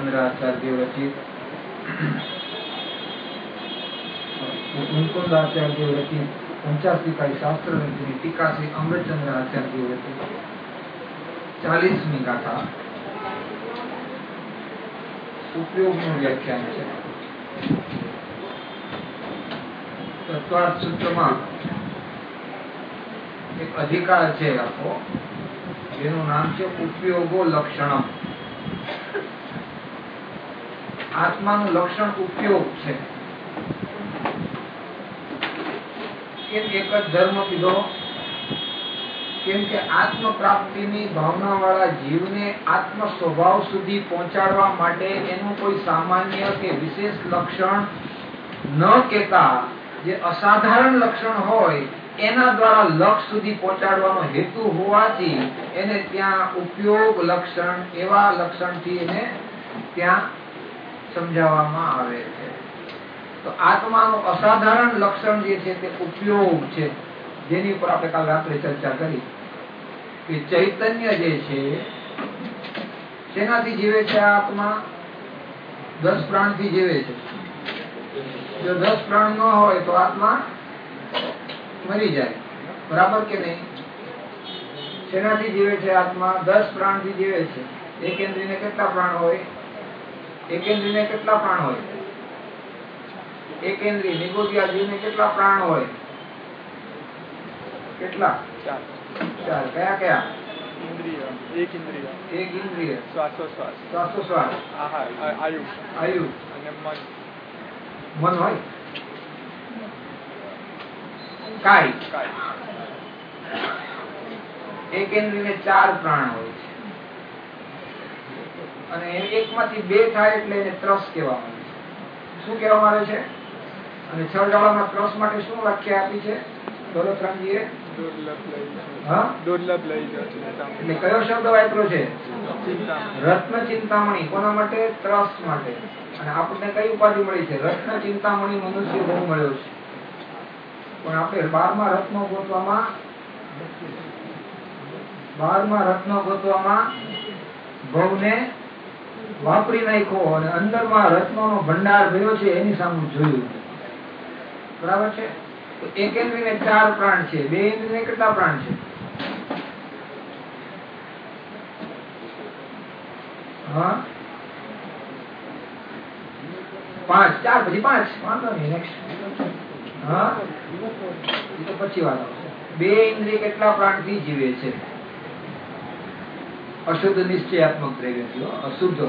चंद्राचार्य रचित मुकुंदाचार्य रचित 85 शास्त्र की टीका श्री अमृतचंद्र आचार्य रचित 40મી गाथा उपयोग व्याख्यान है। तत्वार्थ सूत्र में एक अधिकार है आपको જેનું નામ છે ઉપયોગો લક્ષણમ। આત્માનું લક્ષણ ઉપયોગ છે। કેમ એક જ ધર્મ કીધો? કેમ કે આત્મ પ્રાપ્તિની ભાવના વાળા જીવને આત્મ સ્વભાવ સુધી પહોંચાડવા માટે એનું કોઈ સામાન્ય કે વિશેષ લક્ષણ ન કહેતા જે અસાધારણ લક્ષણ હોય એના દ્વારા લક્ષ સુધી પહોંચાડવાનો હેતુ હોવાથી એને ત્યાં ઉપયોગ લક્ષણ એવા લક્ષણથી એને ત્યાં સમજાવવામાં આવે છે। તો આત્માનું અસાધારણ લક્ષણ જે છે તે ઉપયોગ છે, જેની ઉપર આપણે કાલ રાત્રે ચર્ચા કરી કે ચૈતન્ય જે છે શેનાથી જીવે છે? આત્મા 10 પ્રાણથી જીવે છે। જો 10 પ્રાણ ન હોય તો આત્મા મરી જાય, બરાબર કે નહીં? શેનાથી જીવે છે આત્મા? 10 પ્રાણથી જીવે છે। એકેન્દ્રિયને કેટલા પ્રાણ હોય? એકેન્દ્રિયને કેટલા પ્રાણ હોય? એકેન્દ્રિય નિગોદિયા જીવને કેટલા પ્રાણ હોય? કેટલા? 4। કયા કયા? इंद्रिय, एक इंद्रिय, एक इंद्रिय, श्वासोश्वास, श्वासोश्वास, आहार, आयु, आयु અને મન। મન હોય કાય। એક ઇન્દ્રિયને 4 પ્રાણ હોય છે અને એકમાંથી 2 થાય એટલે એને ત્રસ કહેવામાં આવે છે। શું કહેવામાં આવે છે? અને છળગાળામાં ત્રસ માટે શું વ્યાખ્યા આપી છે દોલતરામજીએ? દુર્લભ લઈ જશે। એટલે કયો શબ્દ વાપર્યો છે? રત્ન ચિંતામણી। કોના માટે? ત્રસ માટે। અને આપણને કઈ ઉપાધિ મળી છે? રત્ન ચિંતામણી મનુષ્ય બહુ મળ્યો છે, પણ આપણે 12મા રત્નો ગોતવામાં ભવને વાપરી નાખ્યો અને અંદરમાં રત્નોનો ભંડાર ભર્યો છે એની સામે જોયું, બરાબર છે? તો એક ઇન્દ્રિયને 4 પ્રાણ છે, 2 ઇન્દ્રિયને કેટલા પ્રાણ છે? હા 5, 4 પછી 5, વાંધો નહીં, નેક્સ્ટ। હા એ તો પછી વાત આવશે। 2 ઇન્દ્રિય કેટલા પ્રાણથી જીવે છે? અશુદ્ધ નિશ્ચયાત્મક દ્રવ્યથી, અશુદ્ધ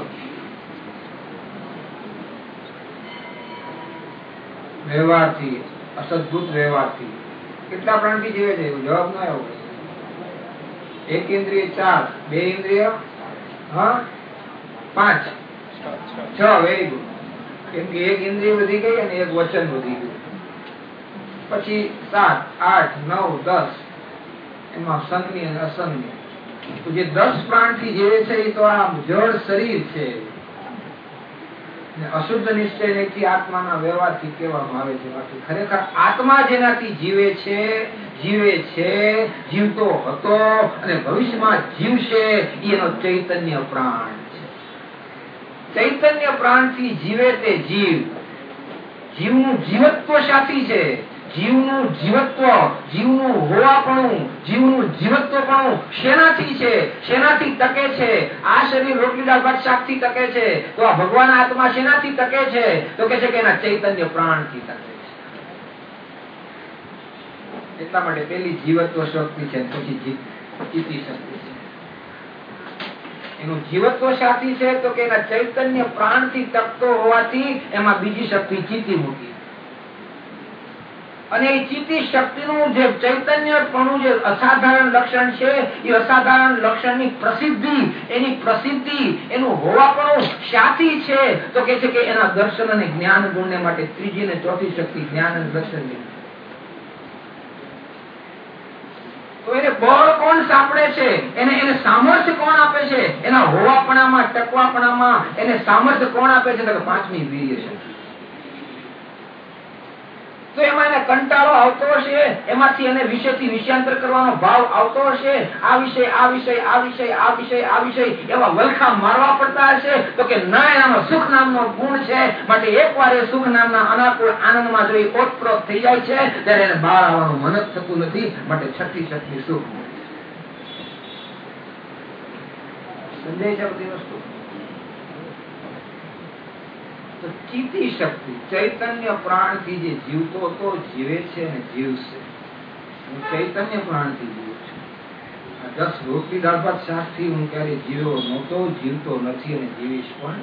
વ્યવહારથી, અસદભૂત વ્યવહારથી કેટલા પ્રાણથી જીવે છે? જવાબ ના આવ્યો। એક ઇન્દ્રિય 4, 2 ઇન્દ્રિય 5, 6, વેરી ગુડ। કેમ કે એક ઇન્દ્રિય વધી ગઈ અને એક વચન વધી ગયું, પછી 7, 8, 9, 10 એમાં સંજ્ઞ અને અસંજ્ઞ। તો જે 10 પ્રાણથી જીવે છે એ તો આ જળ શરીર છે, અશુદ્ધ નિશ્ચયથી આત્માના વ્યવહારથી કહેવામાં આવે છે। બાકી ખરેખર આત્મા જેનાથી જીવે છે, જીવતો હતો અને ભવિષ્યમાં જીવશે, એનો ચૈતન્ય પ્રાણ છે। ચૈતન્ય પ્રાણથી જીવે તે જીવ, જીવનું જીવત્વ સાથી છે। જીવનું જીવત્વ, જીવનું હોવાપણું, જીવનું જીવત્વપણું શેનાથી છે? શેનાથી ટકે છે? આ શરીર રોટલી દાળ ભાત શાકથી ટકે છે, તો આ ભગવાન આત્મા શેનાથી ટકે છે? તો કે છે કે એના ચૈતન્ય પ્રાણથી ટકે છે। એટલા માટે પેલી જીવત્વ શક્તિ છે, પછી ચિત્તિ શક્તિ છે। એનું જીવત્વ સાથી છે તો કે એના ચૈતન્ય પ્રાણથી ટકતો હોવાથી એમાં બીજી શક્તિ ચિત્તિ મૂકી, અને એ ચિત્તિ શક્તિનું જે ચૈતન્યપણું જે અસાધારણ લક્ષણ છે એ અસાધારણ લક્ષણની પ્રસિદ્ધિ, એની પ્રસિદ્ધિ, એનું હોવાપણું શાથી છે? તો કે છે કે એના દર્શન અને જ્ઞાન ગુણને માટે ત્રીજી અને ચોથી શક્તિ જ્ઞાન અને દર્શનની। તો એને બળ કોણ સાંપડે છે? એને સામર્થ્ય કોણ આપે છે? એના હોવાપણામાં, ટકવાપણામાં એને સામર્થ્ય કોણ આપે છે? તો 5મી વીર્ય શક્તિ। તો એમાં એને કંટાળો આવતો હશે, એમાંથી એને વિષયથી વિષયાંતર કરવાનો ભાવ આવતો હશે, આ વિષય આ વિષય આ વિષય આ વિષય આ વિષય એવા વલખા મારવા પડતા હશે. તો કે ના, એનામાં સુખ નામનો ગુણ છે, માટે એકવાર એ સુખ નામના અનાકુળ આનંદમાં જો ઓતપ્રોત થઈ જાય છે ત્યારે એને બહાર આવવાનું મન જ થતું નથી. માટે છઠ્ઠી સુખ મળે છે. સમજાય છે બધી વસ્તુ? તો ચિત્તી શક્તિ ચૈતન્ય પ્રાણ થી જે જીવતો હતો, જીવે છે અને જીવશે. હું ચૈતન્ય પ્રાણ થી જીવું છું. 10 રોટલી દાળ ભાત શાક થી હું ક્યારે જીવ્યો નહોતો, જીવતો નથી અને જીવીશ પણ.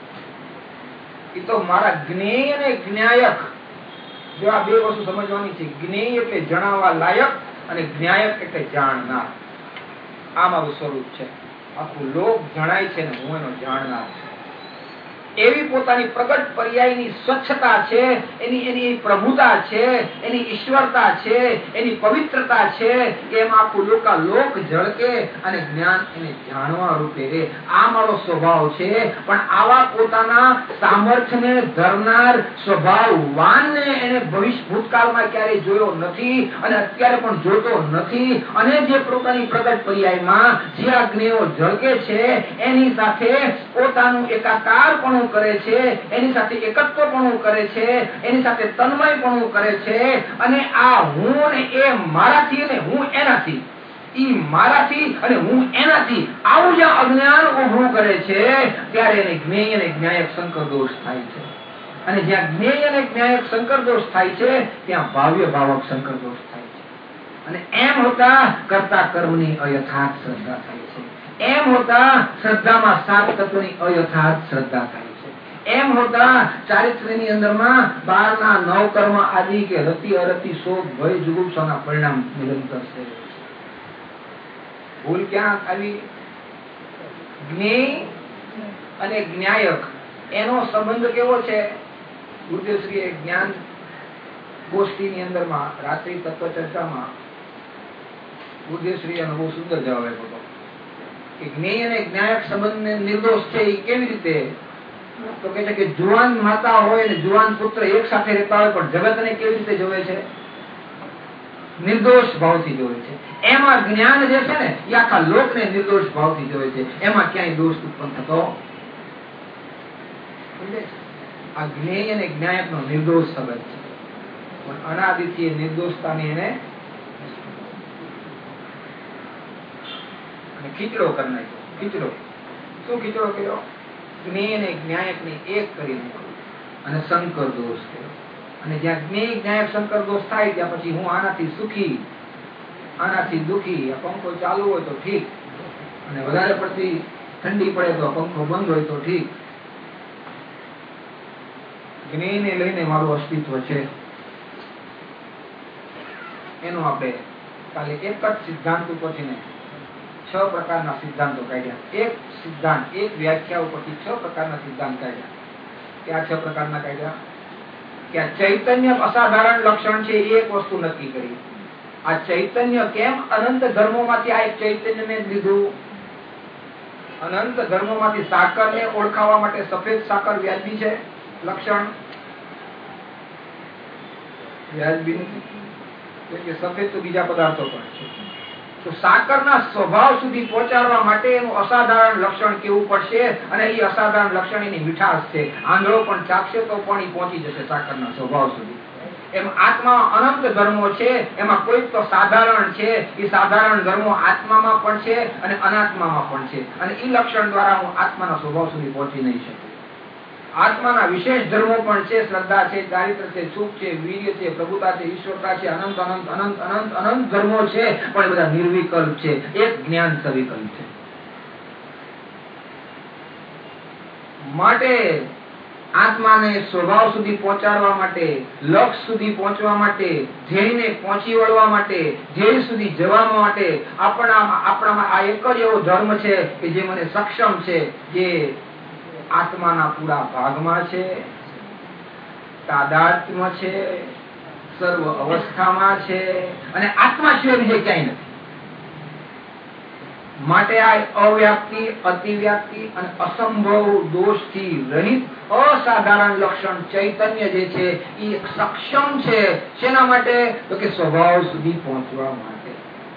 એ તો મારા જ્ઞેય અને જ્ઞાયક, જો આ બે વસ્તુ સમજવાની છે. જ્ઞેય એટલે જણાવવા લાયક અને જ્ઞાયક એટલે જાણનાર. આ મારું સ્વરૂપ છે. આખું લોક જણાય છે ને હું એનો જાણનાર છું. એવી પોતાની પ્રગટ પર્યાયની સ્વચ્છતા છે, એની પ્રભુતા છે, એની ઈશ્વરતા છે, એની પવિત્રતા છે, એમ આખું લોક ઝળકે અને જ્ઞાન એને જાણવા રૂપે રે. આ મારો સ્વભાવ છે. પણ આવા પોતાના સામર્થ્યને ધરનાર સ્વભાવવાનને એને ભૂતકાળમાં ક્યારેય જોયો નથી અને અત્યારે પણ જોતો નથી. અને જે પોતાની પ્રગટ પર્યાયમાં જે આ જ્ઞેયો ઝળકે છે એની સાથે પોતાનું એકાકારપણું કરે છે, એની સાથે એકત્વપણું કરે છે, એની સાથે તન્મયપણું કરે છે. અને આ હું ને એ મારાથી અને હું એનાથી, ઈ મારાથી અને હું એનાથી આવું જ્યાં અજ્ઞાન ઉભું કરે છે ત્યારે એને જ્ઞેય અને જ્ઞાયક સંકર દોષ થાય છે. અને જ્યાં જ્ઞેય અને જ્ઞાયક સંકર દોષ થાય છે ત્યાં ભાવ્ય ભાવક સંકર દોષ થાય છે. અને એમ હોતા કરતા કર્મની અયથાર્થ શ્રદ્ધા થાય છે. એમ હોતા શ્રદ્ધામાં 7 તત્વની અયથાર્થ શ્રદ્ધા થાય છે. એમ હોતા ચારિત્ર્યની અંદરમાં 12 9 કર્મ આદિ કે રતિ અરતિ શોક ભય જુગુપ્સાના પરિણામ નિરંતર છે. ભૂલ ક્યાં આવી? જ્ઞેય અને જ્ઞાયક એનો સંબંધ કેવો છે? ગુરુદેવશ્રીએ જ્ઞાન ગોષ્ઠીની અંદરમાં રાત્રિ તત્વ ચર્ચામાં ગુરુદેવશ્રીએ બહુ સુંદર જવાબ આપ્યો હતો કે જ્ઞેય અને જ્ઞાયક સંબંધને નિર્દોષ છે એ કેવી રીતે? તો કે છે કે જુવાન માતા હોય અને જુવાન પુત્ર એક સાથે રહેતા હોય પણ જગતને કેવી રીતે જોવે છે? નિર્દોષ ભાવથી જોવે છે. એમાં જ્ઞાન જે છે ને એ આખા લોકને નિર્દોષ ભાવથી જોવે છે. એમાં ક્યાંય દોષ ઉત્પન્ન થતો. આ જ્ઞેય અને જ્ઞાયકનો નિર્દોષ સંબંધ છે. પણ અનાદિથી એ નિર્દોષતાની એને ખીચડો કરી નાખ્યો. ખીચડો શું ખીચડો કર્યો? જ્ઞેય અને જ્ઞાયકને એક કરી નાખ્યો અને સંકર દોષ કર્યો. અને જ્યાં જ્ઞેય જ્ઞાયક સંકર દોષ થાય ત્યાં પછી હું આનાથી સુખી, આનાથી દુખી. આ પંખો ચાલુ હોય તો ઠીક, અને વધારે પડતી ઠંડી પડે તો પંખો બંધ હોય તો ઠીક. જ્ઞેયને લઈને મારું અસ્તિત્વ છે. એનું આપણે કાલે એક જ સિદ્ધાંત ઉપરથી 6 પ્રકારના સિદ્ધાંતો કાઢ્યા. એક સિદ્ધાંત, એક વ્યાખ્યા ઉપરથી 6 પ્રકારના સિદ્ધાંત કાઢ્યા. ક્યાં 6 પ્રકારના કાઢ્યા? કે આ ચૈતન્ય અસાધારણ લક્ષણ છે. એક વસ્તુ નક્કી કરી, આ ચૈતન્ય કેમ અનંત ધર્મોમાંથી આ એક ચૈતન્યને લીધું? અનંત ધર્મોમાંથી સાકરને ઓળખાવવા માટે સફેદ સાકર વ્યાજબી છે? લક્ષણ વ્યાજબી નથી, કે સફેદ તો બીજા પદાર્થો પણ છે. તો સાકરના સ્વભાવ સુધી પહોંચાડવા માટે એનું અસાધારણ લક્ષણ કેવું પડશે? અને એ અસાધારણ લક્ષણ એની મીઠાશ છે. આંધળો પણ ચાખશે તો પણ એ પહોંચી જશે સાકરના સ્વભાવ સુધી. એમ આત્મા અનંત ધર્મો છે, એમાં કોઈક તો સાધારણ છે. એ સાધારણ ધર્મો આત્મામાં પણ છે અને અનાત્મામાં પણ છે. અને એ લક્ષણ દ્વારા હું આત્માના સ્વભાવ સુધી પહોંચી નહીં શકું. આત્માના વિશેષ ધર્મો પણ છે. શ્રદ્ધા છે, ચારિત્ર છે, સુખ છે, વીર્ય છે, પ્રભુતા છે, ઈશ્વરતા છે. અનંત અનંત અનંત અનંત અનંત ધર્મો છે, પણ એ બધા નિર્વિકલ્પ છે. એક જ્ઞાન સવિકલ્પ છે. માટે આત્માને સ્વભાવ સુધી પહોંચાડવા માટે, લક્ષ સુધી પહોંચવા માટે, ધ્યેયને પહોંચી વળવા માટે, ધ્યેય સુધી જવા માટે આપણામાં આ એક જ એવો ધર્મ છે કે જે મને સક્ષમ છે, જે આત્માના પૂરા ભાગમાં છે, તાદાત્મ્ય છે, સર્વ અવસ્થામાં છે અને આત્મા સિવાય બીજે ક્યાંય નથી. માટે આ અવ્યાપ્તિ, અતિવ્યાપ્તિ અને અસંભવ દોષથી રહિત અસાધારણ લક્ષણ ચૈતન્ય જે છે એ સક્ષમ છે. શેના માટે? તો કે સ્વભાવ સુધી પહોંચવા માટે.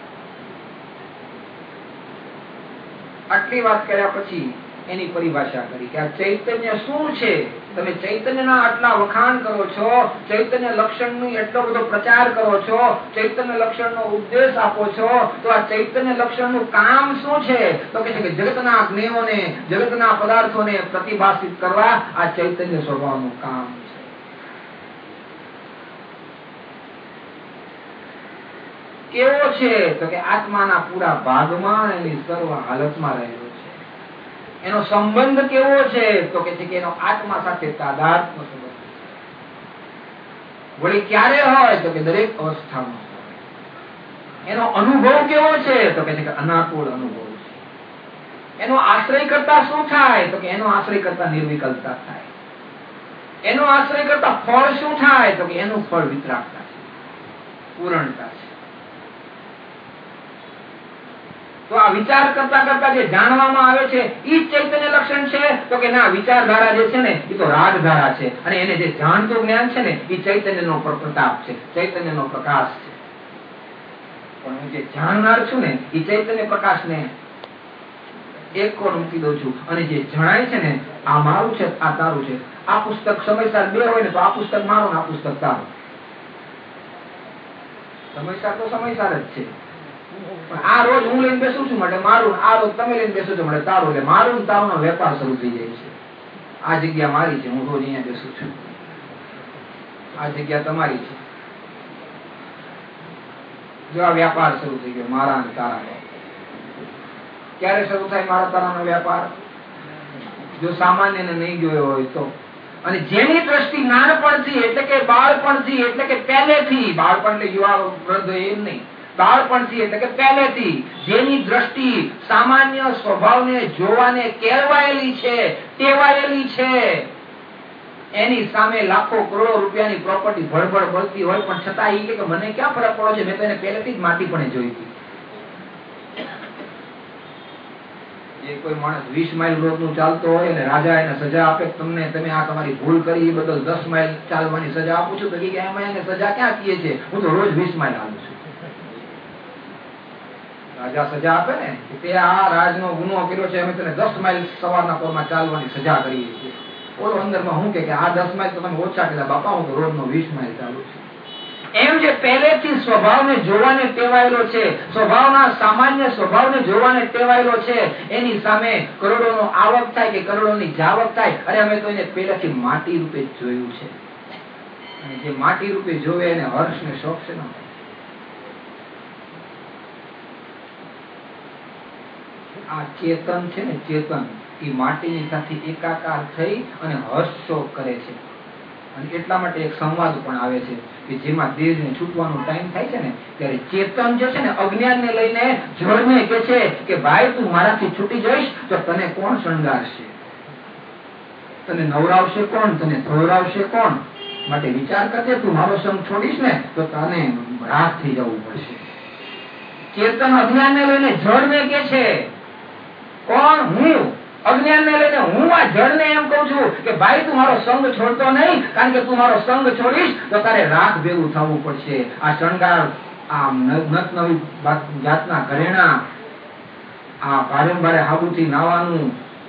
આટલી વાત કર્યા પછી એની પરિભાષા કરી કે આ ચૈતન્ય શું છે. તમે ચૈતન્યના આટલા વખાણ કરો છો, ચૈતન્ય લક્ષણનો એટલો બધો પ્રચાર કરો છો, ચૈતન્ય લક્ષણનો ઉપદેશ આપો છો, તો આ ચૈતન્ય લક્ષણનું કામ શું છે? તો કે છે કે જગતના જ્ઞેયોને, જગતના પદાર્થોને પ્રતિભાષિત કરવા આ ચૈતન્ય સ્વભાવનું કામ છે. કેવો છે? તો કે આત્માના પૂરા ભાગમાં એની સર્વ હાલતમાં રહેલો છે. એનો સંબંધ કેવો છે? તો કે છે કે એનો આત્મા સાથે તાદાત્મ્ય સંબંધ. વળી ક્યારે હોય? તો કે દરેક અવસ્થામાં. એનો અનુભવ કેવો છે? તો કે છે કે અનાકુળ અનુભવ છે. એનો આશ્રય કરતા શું થાય? તો કે એનો આશ્રય કરતા નિર્વિકલ્પતા થાય. એનો આશ્રય કરતા ફળ શું થાય? તો કે એનું ફળ વિતરાગતા છે, પૂર્ણતા છે. તો આ વિચાર કરતા કરતા જે જાણવામાં આવે છે એ ચૈતન્ય લક્ષણ છે? તો કે ના, વિચારધારા જે છે ને એ તો રાગધારા છે, અને એને જે જાણતું જ્ઞાન છે ને એ ચૈતન્યનો પ્રતાપ છે, ચૈતન્યનો પ્રકાશ છે. પણ હું જે જાણનાર છું ને એ ચૈતન્ય પ્રકાશને એક કોણ મૂકી દઉં છું, અને જે જણાય છે ને આ મારું છે, આ તારું છે. આ પુસ્તક સમયસર બે હોય ને તો આ પુસ્તક મારું ને આ પુસ્તક તારું. સમયસર તો સમયસર જ છે, પણ આ રોજ હું લઈને બેસું છું માટે મારું, આ રોજ તમે લઈને બેસો છો માટે તારું. એટલે મારું ને તારું નો વેપાર શરૂ થઈ જાય છે. આ જગ્યા મારી છે, હું રોજ અહીંયા બેસું છું. આ જગ્યા તમારી છે. જો આ વ્યાપાર શરૂ થઈ ગયો મારા અને તારા. ક્યારે શરૂ થાય મારા તારાનો વ્યાપાર? જો સામાન્ય ને નહીં ગયો હોય તો. અને જેની દ્રષ્ટિ નાનપણથી એટલે કે બાળપણથી એટલે કે પહેલેથી, બાળપણ એટલે યુવા વૃદ્ધ એમ નહીં, બાળપણથી એટલે કે પહેલેથી જેની દ્રષ્ટિ સામાન્ય સ્વભાવને જોવાને કેળવાયેલી છે, ટેવાયેલી છે, એની સામે લાખો કરોડો રૂપિયાની પ્રોપર્ટી ભડભડ બળતી હોય પણ છતાં એ કે મને ક્યાં ફરક પડો છે, મેં તો એને પહેલેથી જ માટી પણ જોઈ હતી. જે કોઈ માણસ 20 માઇલ રોજનું ચાલતો હોય અને રાજા એને સજા આપે, તમને તમે આ તમારી ભૂલ કરી એ બદલ 10 માઇલ ચાલવાની સજા આપું છું, તો કે એમાં એને સજા ક્યાં કીએ છે? હું તો રોજ 20 માઇલ હાલું છું. રાજા સજા આપે ને કે તે આ રાજનો ગુનો કર્યો છે, અમે તને 10 માઇલ સવારના પોરમાં ચાલવાની સજા કરીએ છીએ. ઓલો અંદરમાં હું કે આ 10 માઇલ તો તમે ઓછા કર્યા બાપા, હું તો રોજનો 20 માઇલ ચાલું છું. એમ જે પહેલેથી સ્વભાવને જોવાને ટેવાયેલો છે, સ્વભાવના સામાન્ય સ્વભાવને જોવાને ટેવાયેલો છે, એની સામે કરોડોનો આવક થાય કે કરોડોની જાવક થાય, અરે અમે તો એને પહેલાથી માટી રૂપે જોયું છે. અને જે માટી રૂપે જોવે એને હર્ષ ને શોખ છે ને. આ ચેતન છે ને, ચેતન એ માટીની સાથે એકાકાર થઈ અને હર્ષ શોક કરે છે. અને એટલા માટે એક સંવાદ પણ આવે છે કે જેમાં દેહને છૂટવાનો ટાઈમ થાય છે ને ત્યારે ચેતન જે છે ને અજ્ઞાનને લઈને જળને કહે છે કે ભાઈ તું મારાથી છૂટી જઈશ તો તને કોણ શણગારશે, તને નવરાવશે કોણ, તને ધોવરાવશે કોણ? માટે વિચાર કરજે, તું મારો સંગ છોડીશ ને તો તને રાત થઈ જવું પડશે. ચેતન અજ્ઞાનને લઈને જળને કહે છે. કોણ? હું. અજ્ઞાન ને લઈને હું આ જળ ને એમ કઉ છું કે ભાઈ તું મારો સંગ છોડતો નહીં, કારણ કે તું મારો સંગ છોડીશ તો તારે રાખ ભેગું થવું પડશે. આ શણગાર, આ નત નવી જાતના ઘરેણા, આ વારંવારે હાબુથી નાવાનું,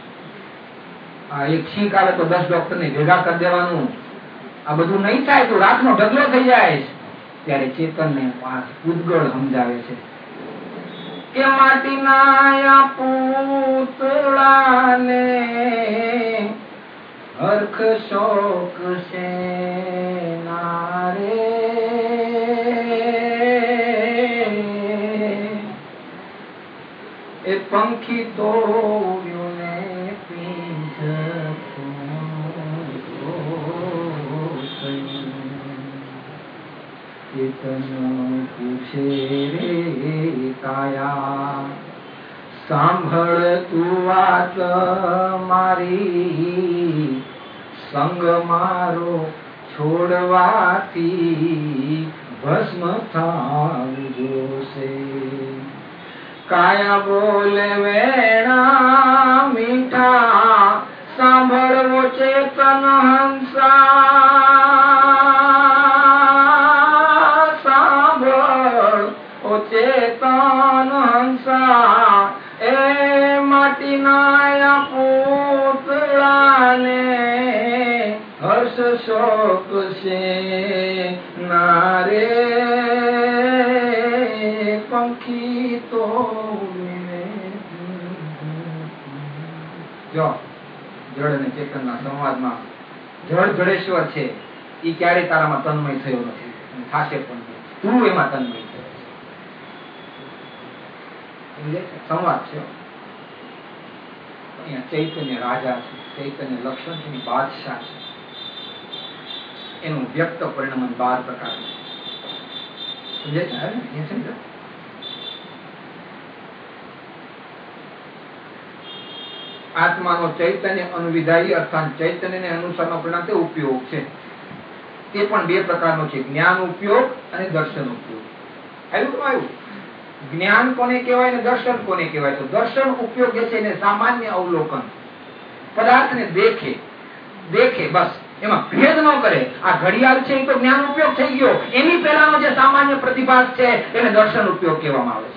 આ એક છીંક આવે તો 10 ડોક્ટર ને ભેગા કરી દેવાનું, આ બધું નહીં થાય તો રાતનો ઢગલો થઈ જાય. ત્યારે ચેતન ને ઉદ્ગળ સમજાવે છે કે માટીના પૂતળાને હરખ શોક છે નારે, એ પંખી તો ચેતન પૂછે રે કાયા, સાંભળ તું વાત મારી, સંગ મારો છોડવાથી ભસ્મ થાવ જોશે. કાયા બોલે વેણા મીઠા સાંભળવો ચેતન હંસા, સાંભળવો ચેતન હંસા, એ માટીના પૂતળાને હર્ષ શોક છે નારે પંખી તો જો જળ અને ચેતનના સંવાદમાં જળ જડેશ્વર છે એ ક્યારે તારામાં તન્મય થયો નથી, થાશે પણ તું એમાં તન્મય થયો છે. સંવાદ છે. અહીંયા ચૈતન્ય રાજા છે, ચૈતન્ય લક્ષણ છે, બાદશાહ છે. એનું વ્યક્ત પરિણામ 12 પ્રકાર સમજે. આત્માનો ચૈતન્ય અનુવિધાયી અર્થાત ચૈતન્યને અનુસારનો પરિણામ તે ઉપયોગ છે. તે પણ 2 પ્રકારનો છે, જ્ઞાન ઉપયોગ અને દર્શન ઉપયોગ. આવ્યું જ્ઞાન કોને કહેવાય ને દર્શન કોને કહેવાય? તો દર્શન ઉપયોગ છે એને સામાન્ય અવલોકન, પદાર્થને દેખે બસ, એમાં ભેદ ન કરે. આ ઘડિયાળ છે એ તો જ્ઞાન ઉપયોગ થઈ ગયો, એની પહેલાનો જે સામાન્ય પ્રતિભાસ છે એને દર્શન ઉપયોગ કહેવામાં આવે છે.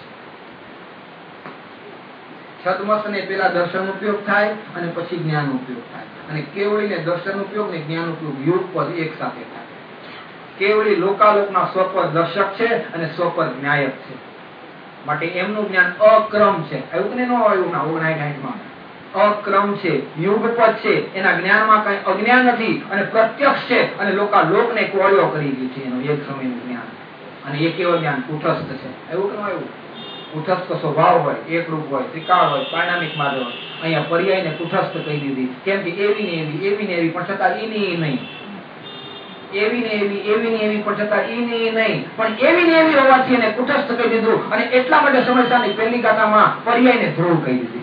છદ્મસને પેલા દર્શન ઉપયોગ થાય અને પછી જ્ઞાન ઉપયોગ થાય, અને કેવળીને દર્શન ઉપયોગ ને જ્ઞાન ઉપયોગ યુગપદ એક સાથે થાય. કેવળી લોકાલોકના સ્વપદ દર્શક છે અને સ્વપદ ન્યાયક છે, માટે એમનું જ્ઞાન અક્રમ છે. આવ્યું કે ન આવ્યું? 59 અક્રમ છે, યુગપદ છે, એના જ્ઞાનમાં કઈ અજ્ઞાન નથી અને પ્રત્યક્ષ છે, અને લોકાલોકને કોળિયો કરી ગયું છે એનું એક સમયનું જ્ઞાન. અને એ કેવળ જ્ઞાન કુટસ્થ છે. આવ્યું કે ન આવ્યું? કુટસ્થ સ્વભાવ હોય, એકરૂપ હોય, ત્રિકાળ હોય, પારણામિક માર્ગ હોય. અહીંયા પર્યાયને કુટસ્થ કહી દીધી, કેમ કે એવી ને એવી પણ છતાં એની નહીં, એવી ને એવી પણ છતાં એની નહીં, પણ એવી ને એવી હોવાથી એને કુટસ્થ કહી દીધું. અને એટલા માટે સમસ્યાની પહેલી ગાથામાં પર્યાયને ધ્રુવ કહી દીધી.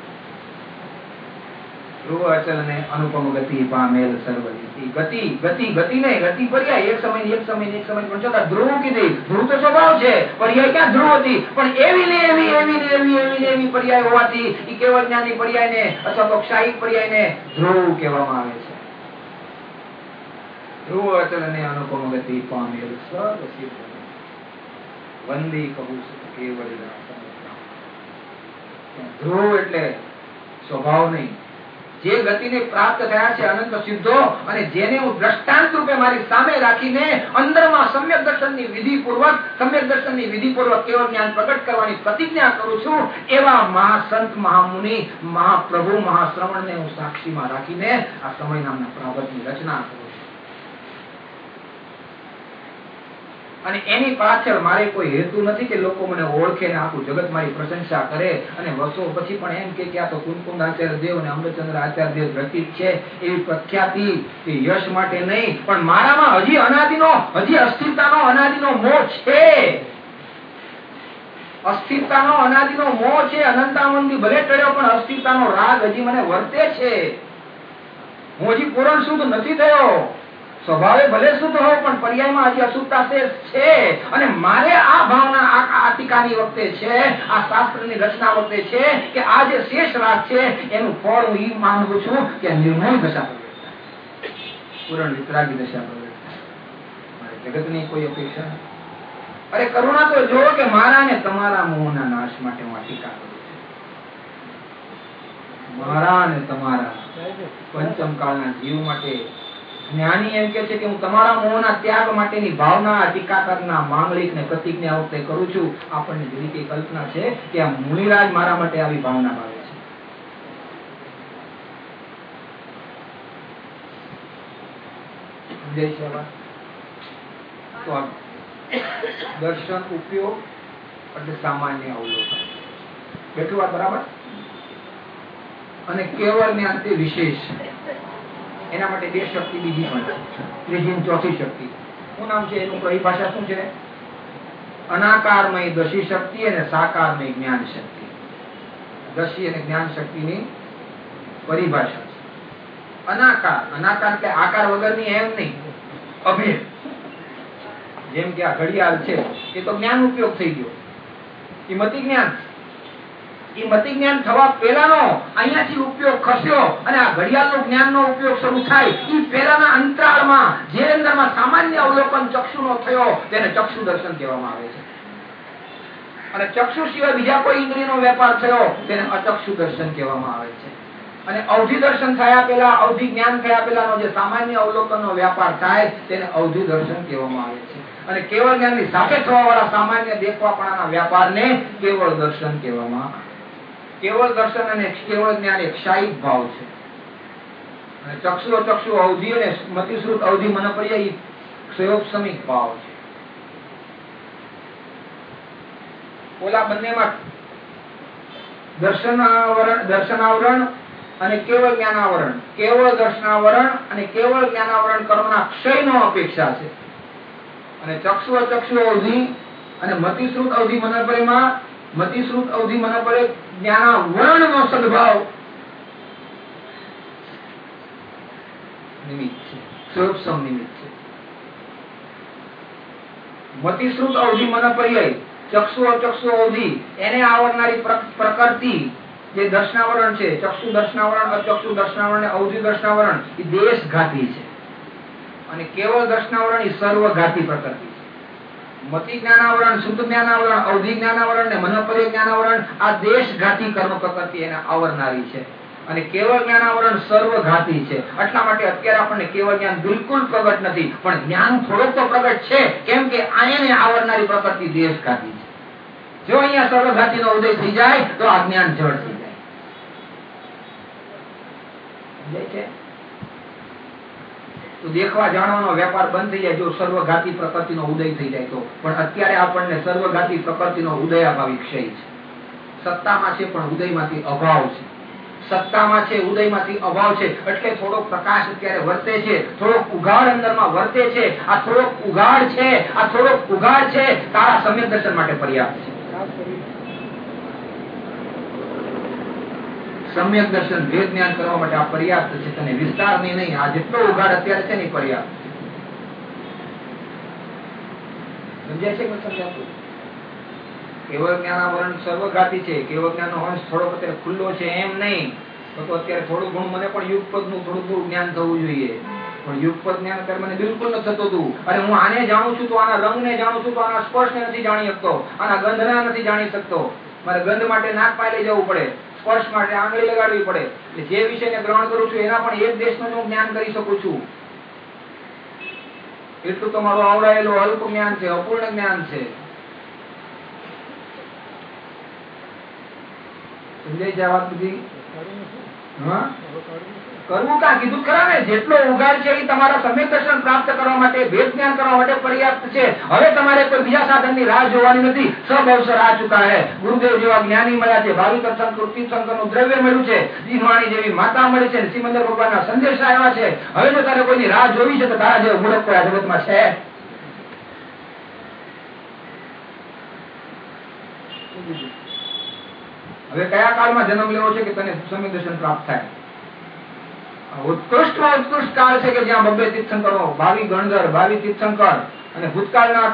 ધ્રુવ અચલ અને અનુપમ ગતિ પામેલ સર્વજીતી. ગતિ નહીં, ગતિ પર્યાય, એક સમય પણ છતાં ધ્રુવ કીધી. ધ્રુવ તો સ્વભાવ છે, પર્યાય ક્યાં ધ્રુવ હતી? પણ એવી ને એવી પર્યાય હોવાથી એ કેવળ જ્ઞાની પર્યાયને અથવા તો ક્ષાયિક પર્યાયને ધ્રુવ કહેવામાં આવે છે. ધ્રુવ અચલ અને અનુપમ ગતિ પામેલ સર્વજીતી. વંદી કહું કેવળ ધ્રુવ એટલે સ્વભાવ નહીં, જે ગતિને પ્રાપ્ત થયા છે અનંત સિદ્ધો, અને જેને હું દ્રષ્ટાંત રૂપે મારી સામે રાખીને અંદરમાં સમ્યક દર્શનની વિધિપૂર્વક કેવળ જ્ઞાન પ્રગટ કરવાની પ્રતિજ્ઞા કરું છું, એવા મહાસંત, મહામુનિ, મહાપ્રભુ, મહાશ્રવણને હું સાક્ષીમાં રાખીને આ સમય નામના પ્રાવતની રચના કરું છું. અને એની પાછળ મારે કોઈ હેતુ નથી કે લોકો મને ઓળખે ને આખું જગત મારી પ્રશંસા કરે અને વર્ષો પછી પણ એમ કે આ તો કુંકુંદ આચાર્ય દેવ અને અમૃતચંદ્ર આચાર્ય દેવ પ્રતીક છે એવી પ્રખ્યાતિ કે યશ માટે નહીં, પણ મારામાં હજી અસ્થિરતાનો અનાદિનો મોહ છે. અસ્થિરતાનો અનાદિનો મોહ છે. અનંતાવનથી ભલે ટળ્યો પણ અસ્થિરતાનો રાગ હજી મને વર્તે છે. હું હજી પૂરણ શુદ્ધ નથી થયો. સ્વભાવે ભલે શુદ્ધ હોય પણ પર્યાયમાં હજી અશુદ્ધતા છે. અને મારે આ ભાવના આ ટીકાની વખતે છે, આ શાસ્ત્રની રચના વખતે છે કે આ જે શેષ રાગ છે એનું ફળ હું ઈ માનું છું કે નિર્મોહ દશા પ્રગટ, પૂરણ વિતરાગી દશા પ્રગટ. મારે જગતની કોઈ અપેક્ષા નથી. અરે કરુણા તો જો કે મારા ને તમારા મોહના નાશ માટે હું ટીકા કરું છું. મારા ને તમારા પંચમ કાળના જીવ માટે જ્ઞાની એમ કે છે કે હું તમારા મોહના ત્યાગ માટેની ભાવના ટીકાકરના માંગલિક ને પ્રતિજ્ઞ આ વખતે કરું છું. આપણને જેવી કઈ કલ્પના છે કે આ મુનિરાજ મારા માટે આવી ભાવના ભાવે છે. સમજાય છે વાત? તો દર્શન ઉપયોગ એટલે સામાન્ય અવલોકન. બેઠું વાત બરાબર? અને કેવળ જ્ઞાન તે વિશેષ. એના માટે 2 શક્તિ બીજી પણ છે, ત્રીજી અને ચોથી શક્તિ. શું નામ છે એનું? પરિભાષા શું છે? અનાકારમય દશી શક્તિ અને સાકારમય જ્ઞાન શક્તિ. દશી અને જ્ઞાન શક્તિની પરિભાષા છે. અનાકાર એટલે આકાર વગરની, એમ નહીં, અભેદ. જેમ કે આ ઘડિયાળ છે એ તો જ્ઞાન ઉપયોગ થઈ ગયો, એ મતિ જ્ઞાન. એ મતિ જ્ઞાન થવા પહેલાનો અહીંયાથી ઉપયોગ ખસ્યો અને આ ઘડિયાળનો જ્ઞાનનો ઉપયોગ શરૂ થાય એ પહેલાના અંતરાળમાં જે અંદરમાં સામાન્ય અવલોકન ચક્ષુનો થયો તેને ચક્ષુ દર્શન કહેવામાં આવે છે. અને ચક્ષુ સિવાય બીજા કોઈ ઇન્દ્રિયનો વેપાર થયો તેને અચક્ષુ દર્શન કહેવામાં આવે છે. અને અવધિ દર્શન થયા પહેલા, અવધિ જ્ઞાન થયા પહેલાનો જે સામાન્ય અવલોકનનો વ્યાપાર થાય તેને અવધિ દર્શન કહેવામાં આવે છે. અને કેવળ જ્ઞાનની સાથે થવા વાળા સામાન્ય દેખવાપણાના વ્યાપારને કેવળ દર્શન કહેવામાં આવે. કેવળ દર્શન અને કેવળ જ્ઞાન એક ક્ષાયિક ભાવ છે. અને ચક્ષુ અચક્ષુ અવધિ અને મતિશ્રુત અવધિ મનપર્યાય ક્ષયોપસમિક ભાવ છે. ઓલા બંનેમાં દર્શનાવરણ અને કેવળ જ્ઞાનાવરણ, કેવળ દર્શનાવરણ અને કેવળ જ્ઞાનાવરણ કર્મના ક્ષયનો અપેક્ષા છે. અને ચક્ષુ અચક્ષુ અવધિ અને મતિશ્રુત અવધિ મનપર્યમાં મતિશ્રુત અવધિ મનપર્ય જ્ઞાનાવરણનો સદભાવ નિમિત્ત છે, ક્ષયોપસમ નિમિત્ત છે. મતિશ્રુત અવધિ મનપર્ય ચક્ષુ અચક્ષુ અવધિ એને આવરનારી પ્રકૃતિ જે દર્શનાવરણ છે, ચક્ષુ દર્શનાવરણ, અચક્ષુ દર્શનાવરણ, અવધિ દર્શનાવરણ એ દેશઘાતી છે. અને કેવળ દર્શનાવરણ એ સર્વઘાતી પ્રકૃતિ છે. મતિ જ્ઞાનાવરણ, શુદ્ધ જ્ઞાનાવરણ, અવધિ જ્ઞાનાવરણ ને મનોપર્ય જ્ઞાનાવરણ આ દેશઘાતી કર્મ પ્રકૃતિ એને આવરનારી છે. અને કેવળ જ્ઞાનાવરણ સર્વઘાતી છે. એટલા માટે અત્યારે આપણને કેવળ જ્ઞાન બિલકુલ પ્રગટ નથી, પણ જ્ઞાન થોડોક તો પ્રગટ છે. કેમ કે આને આવરનારી પ્રકૃતિ દેશઘાતી છે. જો અહીંયા સર્વઘાતીનો ઉદય થઈ જાય તો આ જ્ઞાન જળ થઈ જાય. તો દેખવા જાણવાનો વેપાર બંધ થઈ જાય જો સર્વઘાતી પ્રકૃતિનો ઉદય થઈ જાય તો. પણ અત્યારે આપણને સર્વઘાતી પ્રકૃતિનો ઉદય અભાવી ક્ષય છે. સત્તામાં છે પણ ઉદયમાંથી અભાવ છે. સત્તામાં છે, ઉદયમાંથી અભાવ છે. એટલે થોડોક પ્રકાશ અત્યારે વર્તે છે, થોડોક ઉઘાડ અંદરમાં વર્તે છે. આ થોડોક ઉઘાડ છે, આ થોડોક ઉઘાડ છે તારા સમ્યક દર્શન માટે પર્યાપ્ત છે. સમ્યક દર્શન ભેદ જ્ઞાન કરવા માટે આ પર્યાપ્ત છે. તને વિસ્તારની નહીં, આ જેટલો ઉઘાડ અત્યારે છે ને પર્યાપ્ત. સમજાય છે કે સમજાતું? કેવળ જ્ઞાનાવરણ સર્વઘાતી છે. કેવળ જ્ઞાનનો અંશ થોડોક અત્યારે ખુલ્લો છે એમ નહીં. તો અત્યારે થોડું ઘણું મને પણ યુગપદનું થોડું ઘણું જ્ઞાન થવું જોઈએ. પણ યુગપદ જ્ઞાન અત્યારે મને બિલકુલ નથી થતું હતું. અને હું આને જાણું છું તો આના રંગને જાણું છું તો આના સ્પર્શને નથી જાણી શકતો, આના ગંધને નથી જાણી શકતો. મારે ગંધ માટે નાક પાસે લઈ જવું પડે, સ્પર્શ માટે આંગળી લગાડવી પડે. એટલે જે વિષયને ગ્રહણ કરું છું એના પણ એક દેશનું હું જ્ઞાન કરી શકું છું. એટલું તો મારું આવડાયેલું અલ્પ જ્ઞાન છે, અપૂર્ણ જ્ઞાન છે. સમજાય છે આ વાત બધી? કરવું કા કીધું ખરા ને? જેટલો ઉઘાડ છે એ તમારા સમ્યક દર્શન પ્રાપ્ત કરવા માટે, ભેદ જ્ઞાન કરવા માટે પર્યાપ્ત છે. હવે તમારે કોઈ બીજા સાધનની રાહ જોવાની નથી. સબ અવસર આ ચુકા હે. ગુરુદેવ જેવા જ્ઞાની મળ્યા છે, ભાવિ તીર્થંકર નું દ્રવ્ય મળ્યું છે, જીનવાણી જેવી માતા મળી છે, સિમંદર ભગવાનના સંદેશા આવ્યા છે. હવે જો તારે કોઈની રાહ જોવી છે તો તારા જેવો મૂળક કોઈ આ જગતમાં છે? હવે કયા કાળમાં જન્મ લેવો છે કે તને સમ્યક દર્શન પ્રાપ્ત થાય? ઉત્કૃષ્ટમાં ઉત્કૃષ્ટ કાળ છે કે જ્યાં બબ્બે તીર્થંકરો, ભાવિ ગણધર, ભાવિ તીર્થંકર અને ભૂતકાળના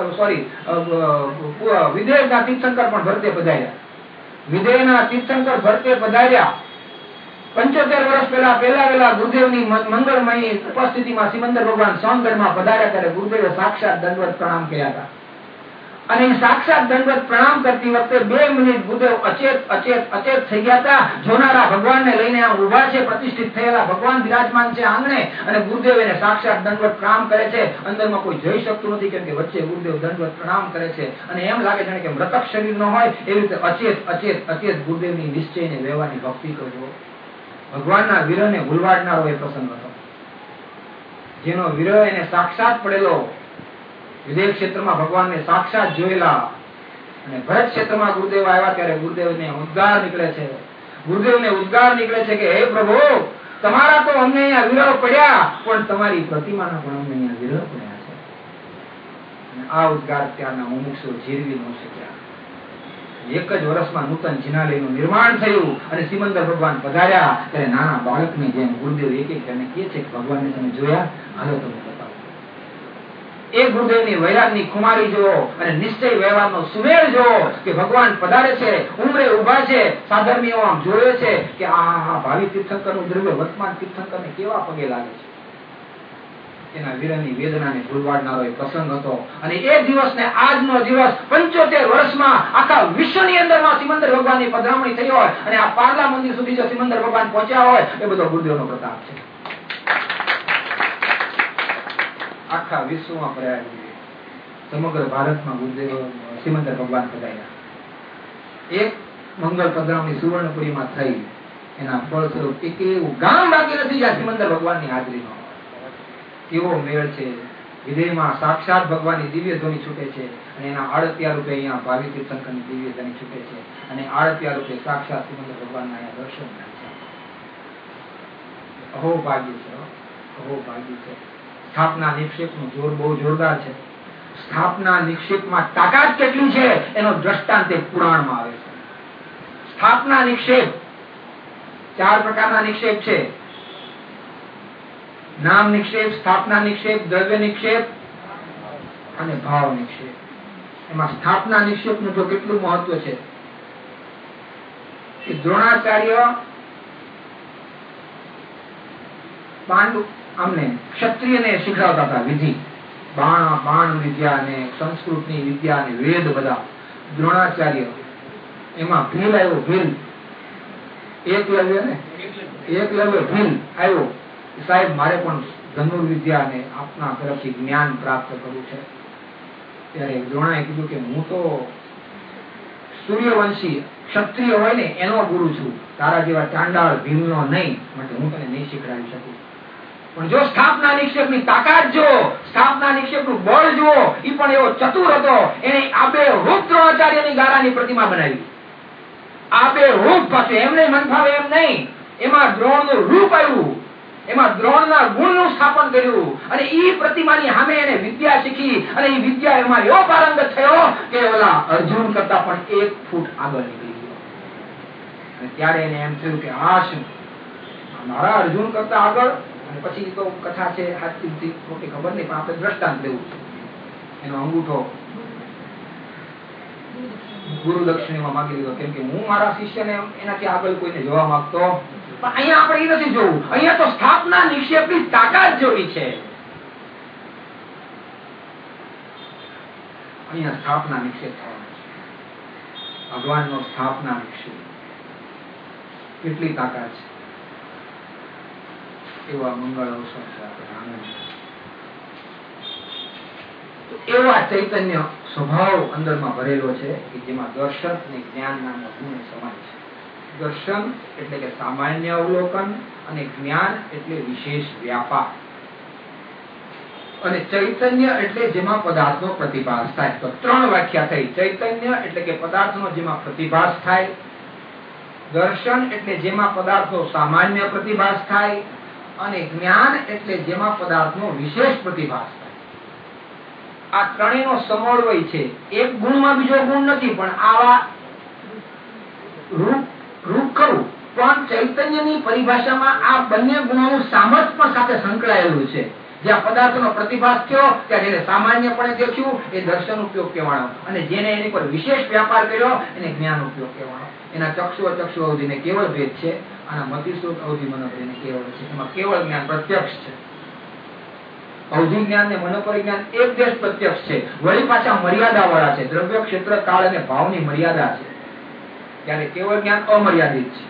વિદેહના તીર્થંકર પણ ભરતે પધાર્યા. વિદેહના તીર્થંકર ભરતે પધાર્યા. 75 વર્ષ પહેલા ગુરુદેવની મંગળમય ઉપસ્થિતિમાં સિમંદર ભગવાન સોનગઢમાં પધાર્યા ત્યારે ગુરુદેવે સાક્ષાત દંડવત પ્રણામ કર્યા હતા. અને સાક્ષાત દંડવત પ્રણામ કરતી વખતે 2 મિનિટ ગુરુદેવ અચેત થઈ ગયા હતા. જોનારા ભગવાનને લઈને આ ઉભા છે, પ્રતિષ્ઠિત થયેલા ભગવાન વિરાજમાન છે આંગણે, અને ગુરુદેવ એને સાક્ષાત દંડવત પ્રણામ કરે છે. અંદરમાં કોઈ જોઈ શકતું નથી કેમ કે વચ્ચે ગુરુદેવ દંડવત પ્રણામ કરે છે. અને એમ લાગે છે કે મૃતક શરીર ન હોય એવી રીતે અચેત ગુરુદેવની નિશ્ચયને વ્યવહારની ભક્તિ કરજો. ભગવાનના વિરહને ભૂલવાડનારો એ પ્રસંગ હતો. જેનો વિરહ એને સાક્ષાત પડેલો, વિદેહ ક્ષેત્રમાં ભગવાનને સાક્ષાત જોયેલા, અને ભરત ક્ષેત્રમાં ગુરુદેવ આવ્યા ત્યારે ગુરુદેવને ઉદ્ગાર નીકળે છે. ગુરુદેવને ઉદ્ગાર નીકળે છે કે હે પ્રભુ, તમારા તો અમને અહીંયા વિરહ પડ્યા, પણ તમારી પ્રતિમાના પણ અમને અહીંયા વિરહ પડ્યા છે. અને આ ઉદ્ગાર ત્યાંના મુમુક્ષુ જીરવી ન શક્યા. એક જ વર્ષમાં નૂતન જિનાલયનું નિર્માણ થયું અને સિમંદર ભગવાન પધાર્યા ત્યારે નાના બાળકની જેમ ગુરુદેવ એક એક જણને કહે છે કે ભગવાનને તમે જોયા? હાલો તમે બતાવો. એ ગુરુદેવની વૈરાગની ખુમારી જુઓ અને નિશ્ચય વ્યવહારનો સુમેળ જુઓ કે ભગવાન પધારે છે, ઉમરે ઉભા છે, સાધર્મીઓ આમ જોવે છે કે આ ભાવિ તીર્થંકરનું દ્રવ્ય વર્તમાન તીર્થંકરને કેવા પગે લાગે છે. એના વીરની વેદનાને ભૂલવાડનારો એ પ્રસંગ હતો. અને એ દિવસને આજનો દિવસ 75 વર્ષમાં આખા વિશ્વની અંદરમાં સિમંદર ભગવાનની પધરામણી થઈ હોય અને આ પારલા મંદિર સુધી જો સિમંદર ભગવાન પહોંચ્યા હોય એ બધો ગુરુદેવનો પ્રતાપ છે. આખા વિશ્વમાં પ્રયાગ સમગ્ર ભારતમાં ગુરુદેવ સિમંદર ભગવાન પધાર્યા. એક મંગળ પધરામણી સુવર્ણપુરીમાં થઈ એના ફળ સ્વરૂપ એક એવું ગામ બાકી નથી જ્યાં સિમંદર ભગવાનની હાજરી ન. કેવો મેળ છે. વિદેહમાં સાક્ષાત ભગવાનની દિવ્ય ધ્વનિ છૂટે છે અને એના આડતિયા રૂપે અહીંયા ભાવિ તીર્થંકરની દિવ્ય ધ્વનિ છૂટે છે અને આડતિયા રૂપે સાક્ષાત સિમંદર ભગવાનના અહીંયા દર્શન થાય છે. અહો ભાગ્ય છે, અહો ભાગ્ય છે. સ્થાપના નિક્ષેપનું જોર બહુ જોરદાર છે. સ્થાપના નિક્ષેપમાં તાકાત કેટલી છે એનો દ્રષ્ટાંત એક પુરાણમાં આવે છે. સ્થાપના નિક્ષેપ 4 પ્રકારના નિક્ષેપ છે. નામ નિક્ષેપ, સ્થાપના નિક્ષેપ, દ્રવ્ય નિક્ષેપ અને ભાવ નિક્ષેપ. એમાં સ્થાપના નિક્ષેપનું તો કેટલું મહત્વ છે કે દ્રોણાચાર્ય પાંડુ અમને ક્ષત્રિયને શીખડાવતા હતા વિધિ, બાણ વિદ્યા અને સંસ્કૃતની વિદ્યા અને વેદ બધા. દ્રોણાચાર્ય એમાં ભીલ આવ્યો, ભીલ એકલવ્ય ભીલ આવ્યો, સાહેબ મારે પણ ધનુર્વિદ્યા અને આપના તરફથી જ્ઞાન પ્રાપ્ત કરવું છે. ત્યારે દ્રોણાએ કીધું કે હું તો સૂર્યવંશી ક્ષત્રિય હોય ને એનો ગુરુ છું, તારા જેવા ચાંડાળ ભીલનો નહીં, માટે હું તને નહીં શીખડાવી શકું. પણ જો સ્થાપના નિક્ષેપની તાકાત જો, સ્થાપના નિક્ષેપનું બળ જુઓ, એ પણ એવો ચતુર હતો. એને આબેહૂબ દ્રોણાચાર્યની ગારાની પ્રતિમા બનાવી. આબેહૂબ પાસે એમને મન ફાવે એમ નહીં, એમાં દ્રોણનું રૂપ આવ્યું, એમાં દ્રોણના ગુણનું સ્થાપન કર્યું અને ઈ પ્રતિમાની સામે એને વિદ્યા શીખી અને ઈ વિદ્યા એમાં એવો પારંગત થયો કે ઓલા અર્જુન કરતા પણ 1 ફૂટ આગળ નીકળી ગયો. અને ત્યારે એને એમ થયું કે આ શું, મારા અર્જુન કરતા આગળ. અને પછી તો કથા છે, સાચી ખોટી ખબર નહીં, પણ આપણે દ્રષ્ટાંત લેવું છે. એનો અંગૂઠો ગુરુ દક્ષિણામાં માગી લીધો, કેમ કે હું મારા શિષ્યને એનાથી આગળ કોઈને જોવા માંગતો. પણ અહીંયા આપણે એ નથી જોવું, અહીંયા તો સ્થાપના નિક્ષેપની તાકાત જોવી છે. અહીંયા સ્થાપના નિક્ષેપ થવાનો છે, ભગવાનનો સ્થાપના નિક્ષેપ. કેટલી તાકાત છે. એવા મંગળ અવસર છે આપણે આનંદ. એવા ચૈતન્ય સ્વભાવ અંદરમાં ભરેલો છે કે જેમાં દર્શન અને જ્ઞાન નામનો ગુણ સમાય છે. દર્શન એટલે કે સામાન્ય અવલોકન અને જ્ઞાન એટલે વિશેષ વ્યાપાર. અને ચૈતન્ય એટલે જેમાં પદાર્થનો પ્રતિભાસ થાય. તો 3 વ્યાખ્યા થઈ. ચૈતન્ય એટલે કે પદાર્થનો જેમાં પ્રતિભાસ થાય, દર્શન એટલે જેમાં પદાર્થનો સામાન્ય પ્રતિભાસ થાય અને જ્ઞાન એટલે જેમાં પદાર્થનો વિશેષ પ્રતિભાસ થાય. આ ત્રણેયનો સમન્વય છે. એક ગુણમાં બીજો ગુણ નથી, પણ આવા રૂપ ખરું, પણ ચૈતન્યની પરિભાષામાં આ બંને ગુણોનું સામર્થ્ય પણ સાથે સંકળાયેલું છે. જ્યાં પદાર્થનો પ્રતિભાસ થયો ત્યાં જેને સામાન્યપણે દેખ્યું એ દર્શન ઉપયોગ કહેવાનો, અને જેને એની પર વિશેષ વ્યાપાર કર્યો એને જ્ઞાન ઉપયોગ કહેવાનો. એના ચક્ષુ અવધિને કેવળ ભેદ છે, આના મતિશ્રુત અવધિ મનોપરિને કેવળ છે. એમાં કેવળ જ્ઞાન પ્રત્યક્ષ છે. અવધિ જ્ઞાન ને મનોપરી જ્ઞાન એક દેશ પ્રત્યક્ષ છે, વળી પાછા મર્યાદા વાળા છે. દ્રવ્ય, ક્ષેત્ર, કાળ અને ભાવની મર્યાદા છે, ત્યારે કેવળ જ્ઞાન અમર્યાદિત છે.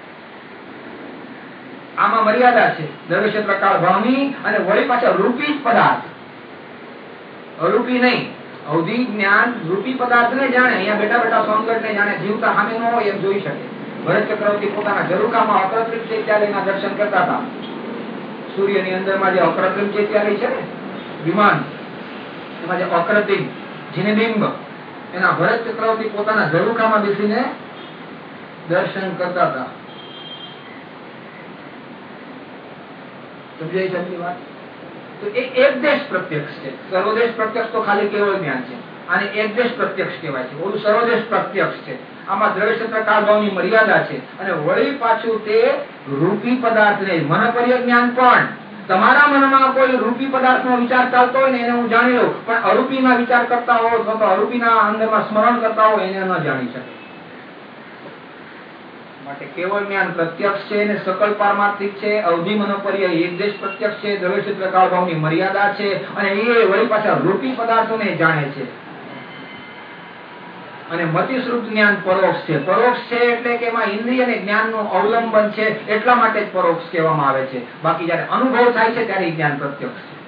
આમાં મર્યાદા છે, દ્રવ્ય, ક્ષેત્ર, કાળ, ભાવની, અને વળી પાછા રૂપી પદાર્થ, અરૂપી નહીં. અવધિ જ્ઞાન રૂપી પદાર્થ ને જાણે, અહીંયા બેઠા બેઠા સોનગઢ ને જાણે, જીવતા સામે ન હોય એમ જોઈ શકે. ભરત ચક્રવર્તી પોતાના ઝરૂખામાં અકૃત્રિમ ચૈત્યાલયના દર્શન કરતા હતા. સૂર્યની અંદરમાં જે અકૃત્રિમ ચૈત્યાલય છે ને, વિમાન, એમાં જે અકૃત્રિમ જીનબિંબ, એના ભરત ચક્રવર્તી પોતાના ઝરૂખામાં બેસીને દર્શન કરતા હતા. સમજાય છે આપની વાત? તો એ એક દેશ પ્રત્યક્ષ છે. સર્વદેશ પ્રત્યક્ષ તો ખાલી કેવળ જ્ઞાન છે, આને એક દેશ પ્રત્યક્ષ કહેવાય છે. ઓલું સર્વદેશ પ્રત્યક્ષ છે. આમાં દ્રવ્ય, ક્ષેત્ર, કાળ, ભાવની મર્યાદા છે, અને વળી પાછું તે રૂપી પદાર્થ ને મનોપર્ય જ્ઞાન પણ તમારા મનમાં કોઈ રૂપી પદાર્થનો વિચાર ચાલતો હોય ને એને હું જાણી લઉં, પણ અરૂપીના વિચાર કરતા હો તો અરૂપીના અંદરમાં સ્મરણ કરતા હોય એને ન જાણી શકે. માટે કેવળ જ્ઞાન પ્રત્યક્ષ છે અને સકલ પારમાર્થિક છે, અવધિ મનોપર્યાય એકદેશ પ્રત્યક્ષ છે, દ્રવ્ય ક્ષેત્ર કાળ ભાવની મર્યાદા છે, અને એ વળી પાછા રૂપી પદાર્થોને જાણે છે. અને મતિ સ્વરૂપ જ્ઞાન પરોક્ષ છે. પરોક્ષ છે એટલે કે એમાં ઇન્દ્રિય અને જ્ઞાનનું અવલંબન છે, એટલા માટે જ પરોક્ષ કહેવામાં આવે છે. બાકી જયારે અનુભવ થાય છે ત્યારે જ્ઞાન પ્રત્યક્ષ છે.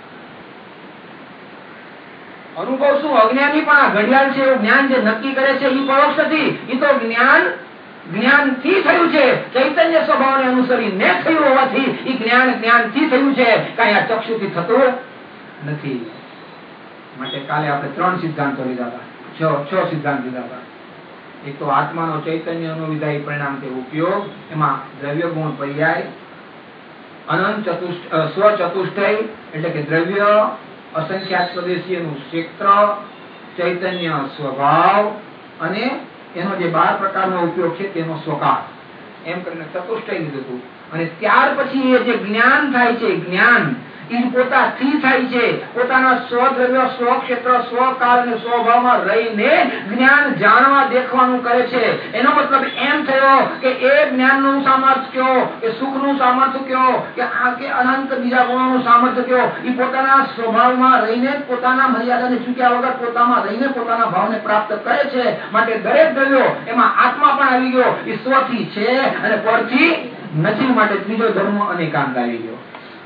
અનુભવ શું? અજ્ઞાની પણ આ ઘડિયાળ છે એવું જ્ઞાન જે નક્કી કરે છે એ પરોક્ષ નથી. એ તો જ્ઞાન થી થયું છે. ચૈતન્ય સ્વભાવને અનુસરીને થયું હોવાથી એ જ્ઞાન થી થયું છે, કઈ આ ચક્ષુથી થતું નથી. માટે કાલે આપણે 3 સિદ્ધાંતો લીધા હતા, 6 સિદ્ધાંત લીધા હતા. એક તો આત્માનો ચૈતન્યનો વિધાયી પરિણામ તે ઉપયોગ, એમાં દ્રવ્ય ગુણ પર્યાય, અનંત સ્વ ચતુષ્ટય એટલે કે દ્રવ્ય અસંખ્યાત સ્વદેશીયનું ક્ષેત્ર, ચૈતન્ય સ્વભાવ અને એનો જે 12 પ્રકારનો ઉપયોગ છે તેનો સ્વકાર, એમ કરીને ચતુષ્ટય લીધું હતું. અને ત્યાર પછી એ જે જ્ઞાન થાય છે, જ્ઞાન એ પોતાથી થાય છે. પોતાના સ્વદ્રવ્ય, સ્વક્ષેત્ર, સ્વકાળ અને સ્વભાવમાં રહીને જ્ઞાન જાણવા દેખવાનું કરે છે. એનો મતલબ એમ થયો કે એ જ્ઞાનનું સામર્થ્ય કયો, કે સુખનું સામર્થ્ય કયો, કે અનંત બીજા ગુણોનું સામર્થ્ય કયો, એ પોતાના સ્વભાવમાં રહીને પોતાના મર્યાદાને ચૂક્યા વગર પોતામાં રહીને પોતાના ભાવને પ્રાપ્ત કરે છે. માટે દરેક દ્રવ્યો એમાં આત્મા પણ આવી ગયો, એ સ્વથી છે અને પરથી નથી. માટે ત્રીજો ધર્મ અનેકાંત આવી ગયો.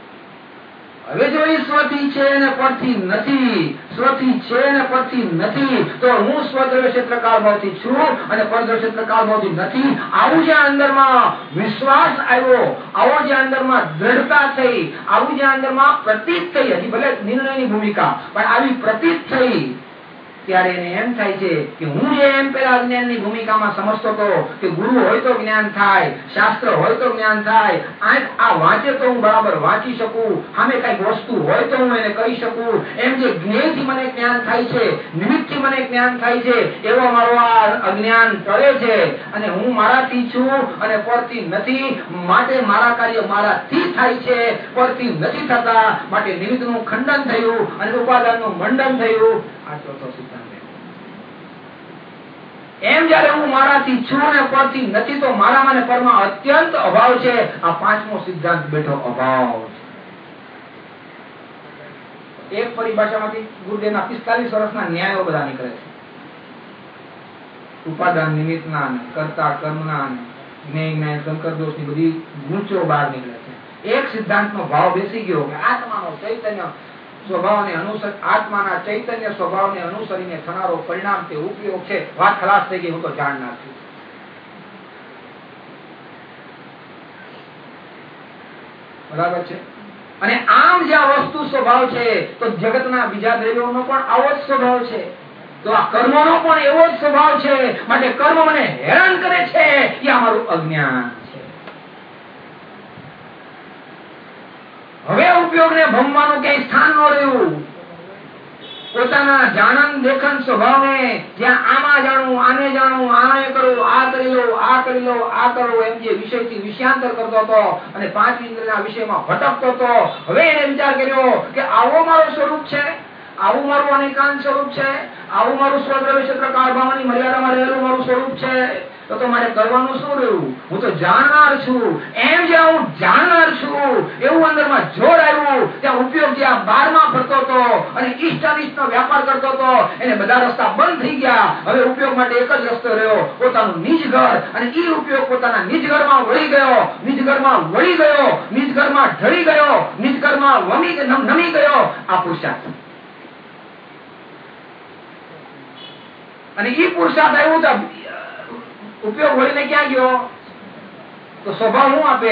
હવે જો એ સ્વથી છે અને પરથી નથી, સ્વથી છે અને પરથી નથી, તો હું સ્વદ્રવ્ય ક્ષેત્ર કાળ ભાવથી છું અને પરદ્રવ્ય ક્ષેત્ર કાળ ભાવથી નથી. આવું જે અંદરમાં વિશ્વાસ આવ્યો, આવો જે અંદરમાં દ્રઢતા થઈ, આવું જે અંદરમાં પ્રતીત થઈ, હજી ભલે નિર્ણયની ભૂમિકા પણ આવી પ્રતીત થઈ, ત્યારે એને એમ થાય છે કે હું જે એમ પેલા અજ્ઞાનની ભૂમિકામાં સમજતો હતો કે ગુરુ હોય તો જ્ઞાન થાય, શાસ્ત્ર હોય તો જ્ઞાન થાય, આ વાંચે તો હું બરાબર વાંચી શકું, સામે કઈક વસ્તુ હોય તો હું એને કહી શકું, એમ જે જ્ઞેયથી મને જ્ઞાન થાય છે, નિમિત્તથી મને જ્ઞાન થાય છે, એવો મારો આ અજ્ઞાન ટળે છે. અને હું મારાથી છું અને પરથી નથી. માટે મારા કાર્ય મારાથી થાય છે, પરથી નથી થતા. માટે નિમિત્તનું ખંડન થયું અને ઉપાદાનનું મંડન થયું. આ ચોથો સિદ્ધાંત. એમ જયારે હું મારાથી છું ને પરથી નથી, તો મારામાં ને પરમાં અત્યંત અભાવ છે. આ 5મો સિદ્ધાંત બેઠો અભાવ છે. એક પરિભાષામાંથી ગુરુદેવના 45 વર્ષના ન્યાયો બધા નીકળે છે. ઉપાદાન નિમિત્તના, કર્તા કર્મના, જ્ઞેય શંકર દોષની બધી ગૂંચો બહાર નીકળે છે. એક સિદ્ધાંતનો ભાવ બેસી ગયો કે આત્માનો ચૈતન્ય સ્વભાવને અનુસર, આત્માના ચૈતન્ય સ્વભાવને અનુસરીને થનારો પરિણામ તે ઉપયોગ છે. વાત ખલાસ થઈ ગઈ. હું તો જાણનાર છું. બરાબર છે. અને આમ જે આ વસ્તુ સ્વભાવ છે, તો જગતના બીજા દ્રવ્યોનો પણ આવો જ સ્વભાવ છે. તો આ કર્મોનો પણ એવો જ સ્વભાવ છે. માટે કર્મ મને હેરાન કરે છે, એ અમારું અજ્ઞાન છે. હવે ઉપયોગને ભમવાનું ક્યાંય સ્થાન ન રહ્યું. પોતાના જાણન દેખન સ્વભાવને જ્યાં આમાં જાણવું, આને જાણવું, આને કરું, આ કરી લો, આ કરી લો, આ કરો, એમ જે વિષયથી વિષયાંતર કરતો હતો અને 5 ઇન્દ્રિયના વિષયમાં ભટકતો હતો, હવે એને વિચાર કર્યો કે આવો મારો સ્વરૂપ છે, આવું મારું અનેકાંત સ્વરૂપ છે, આવું મારું સ્વદ્રવ્ય ક્ષેત્ર કાળ ભાવની મર્યાદામાં રહેલું મારું સ્વરૂપ છે. તો મારે કરવાનું શું રહ્યું? હું તો જાણનાર છું. એમ જ્યાં હું જાણનાર છું એવું અંદરમાં જોર આવ્યું, ત્યાં ઉપયોગ જ્યાં બારમાં ફરતો હતો અને ઈષ્ટ અનિષ્ટનો વ્યાપાર કરતો હતો, એને બધા રસ્તા બંધ થઈ ગયા. હવે ઉપયોગ માટે એક જ રસ્તો રહ્યો, પોતાનું નિજ ઘર. અને એ ઉપયોગ પોતાના નિજ ઘરમાં વળી ગયો, નિજ ઘરમાં વળી ગયો, નિજ ઘરમાં ઢળી ગયો, નિજ ઘરમાં નમી ગયો. આ પુરુષાર્થ. અને એ પુરુષાર્થ આવ્યું તો ઉપયોગ વળીને ક્યાં ગયો? તો સ્વભાવ શું આપે?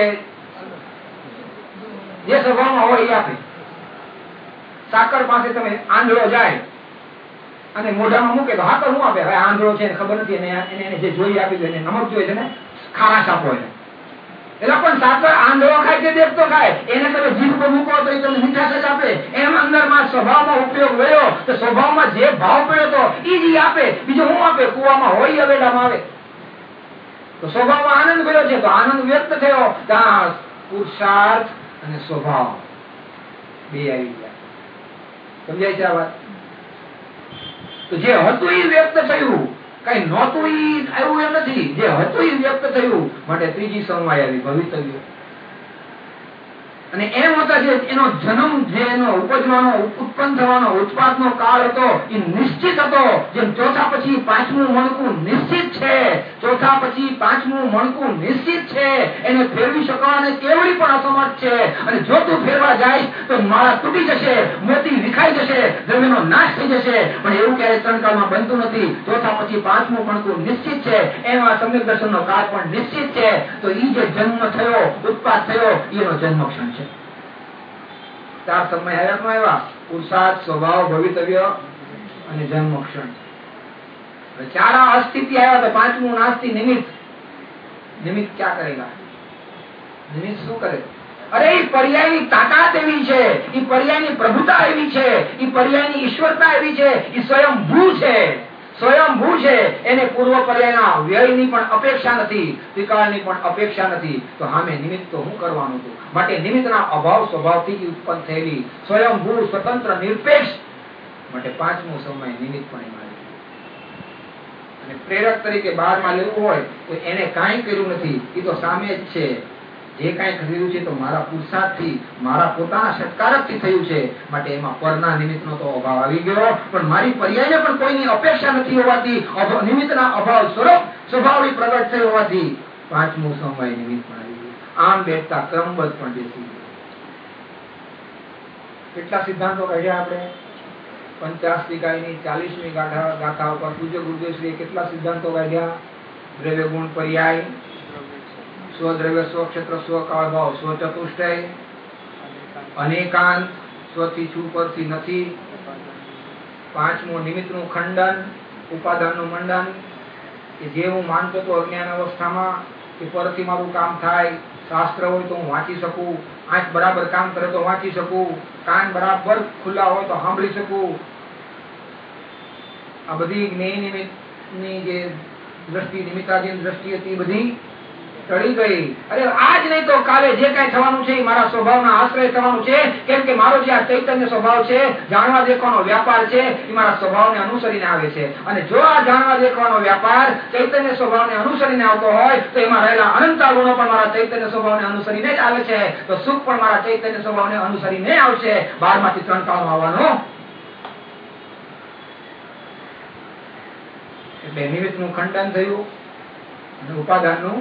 જે સ્વભાવમાં હોય એ આપે. સાકર પાસે તમે આંધળો જાય અને મોઢામાં મૂકે તો હાકર શું આપે? હવે આંધળો છે ખબર નથી, એને જે જોઈએ આપી દે, નમક જોઈએ છે, ખારાશ આપો એને. એટલે પણ સાકર આંધળો ખાય છે દેખતો ખાય, એને તમે જીભ પર મૂકો તો એ તમને મીઠાશ જ આપે. એમ અંદરમાં સ્વભાવમાં ઉપયોગ ગયો તો સ્વભાવમાં જે ભાવ પડ્યો તો એ જ આપે. બીજું શું આપે? કુવામાં હોય અવેડામાં આવે. તો સ્વભાવમાં આનંદ ગયો છે તો આનંદ વ્યક્ત થયો. ત્યાં પુરુષાર્થ અને સ્વભાવ બે આવી ગયા. સમજાય છે આ વાત? તો જે હતું એ વ્યક્ત થયું, કઈ નહોતું એ આવ્યું એમ નથી. જે હતું એ વ્યક્ત થયું, માટે ત્રીજી સમવાય આવી, ભવિતવ્ય. અને એમ હોતા છે એનો જન્મ, જે એનો ઉપજવાનો, ઉત્પન્ન થવાનો, ઉત્પાદનો કાળ હતો એ નિશ્ચિત હતો. જેમ ચોથા પછી પાંચમું મણકું નિશ્ચિત છે, ચોથા પછી પાંચમું મણકું નિશ્ચિત છે, એને ફેરવી શકવાને કેવડી પણ અસમર્થ છે. અને જો તું ફેરવા જાય તો માળા તૂટી જશે, મોતી વિખાઈ જશે, દ્રવ્યનો નાશ થઈ જશે. પણ એવું ક્યારેય ત્રણકાળમાં બનતું નથી. ચોથા પછી પાંચમું મણકું નિશ્ચિત છે, એમાં સમ્યક દર્શનનો કાળ પણ નિશ્ચિત છે. તો એ જે જન્મ થયો, ઉત્પાદ થયો, એનો જન્મ ક્ષણ છે. ચાર સમય હયાતમાં આવ્યા: પુરુષાર્થ, સ્વભાવ, ભવિતવ્ય અને જન્મ ક્ષણ. ચાર અસ્થિતિ આવ્યા તો પાંચમું નાસ્તિ, નિમિત્ત. નિમિત્ત ક્યાં કરેલા? નિમિત્ત શું કરે? અરે એ પર્યાયની તાકાત એવી છે, એ પર્યાયની પ્રભુતા એવી છે, એ પર્યાયની ઈશ્વરતા એવી છે, એ સ્વયંભૂ છે. સ્વયંભૂ છે, એને પૂર્વ પર્યાયના વ્યયની પણ અપેક્ષા નથી, ત્રિકાળની પણ અપેક્ષા નથી. તો સામે નિમિત્ત તો હું કરવાનું હતું? માટે નિમિત્તના અભાવ સ્વભાવથી ઉત્પન્ન થયેલી સ્વયંભૂ, સ્વતંત્ર, નિરપેક્ષ. માટે પાંચમું સમય નિમિત્ત પણ એમાં આવ્યું. અને પ્રેરક તરીકે બહારમાં લેવું હોય તો એને કાંઈ કર્યું નથી, એ તો સામે જ છે. જે કાંઈ કર્યું છે તો મારા પુરુષાર્થથી, મારા પોતાના સત્કારકથી થયું છે. માટે એમાં પરના નિમિત્તનો તો અભાવ આવી ગયો, પણ મારી પર્યાયને પણ કોઈની અપેક્ષા નથી હોવાથી, નિમિત્તના અભાવ સ્વરૂપ સ્વભાવની પ્રગટ થઈ હોવાથી પાંચમું સમય નિમિત્ત પણ આવી ગયું. આમ બેઠતા ક્રમબદ્ધ પણ બેસી ગયો. કેટલા સિદ્ધાંતો કાઢ્યા આપણે? 50 ગાયની 40મી ગાથા ઉપર પૂજ્ય ગુરુદેવશ્રીએ કેટલા સિદ્ધાંતો કાઢ્યા? દ્રવ્ય ગુણ પર્યાય, સ્વદ્રવ્ય, સ્વક્ષેત્ર, સ્વકાળ ભાવ, સ્વચતુષ્ટય, અનેકાંત, સ્વથી છું પરથી નથી, પાંચમું નિમિત્તનું ખંડન, ઉપાદાનનું મંડન, કે જે હું માનતો હતો અજ્ઞાન અવસ્થામાં કે પરથી મારું કામ થાય, શાસ્ત્ર હોય તો હું વાંચી શકું, આંખ બરાબર કામ કરે તો વાંચી શકું, કાન બરાબર ખુલ્લા હોય તો સાંભળી શકું. આ બધી જ્ઞેય નિમિત્તની જે દ્રષ્ટિ, નિમિત્તાધીન દ્રષ્ટિ હતી, બધી ટળી ગઈ. અરે આજ નહીં તો કાલે જે કઈ થવાનું છે એ મારા સ્વભાવના આશ્રય થવાનું છે. કેમ કે મારો જે આ ચૈતન્ય સ્વભાવ છે, જાણવા દેખવાનો વ્યાપાર છે, એ મારા સ્વભાવને અનુસરીને આવે છે. અને જો આ જાણવા દેખવાનો વ્યાપાર ચૈતન્ય સ્વભાવને અનુસરીને આવતો હોય તો એમાં રહેલા અનંત ગુણો પણ મારા ચૈતન્ય સ્વભાવને અનુસરીને જ આવે છે. તો સુખ પણ મારા ચૈતન્ય સ્વભાવને અનુસરીને આવશે. 12 માંથી 3 કાળમાં આવવાનો. એટલે નિમિત્તનું ખંડન થયું અને ઉપાદાનનું,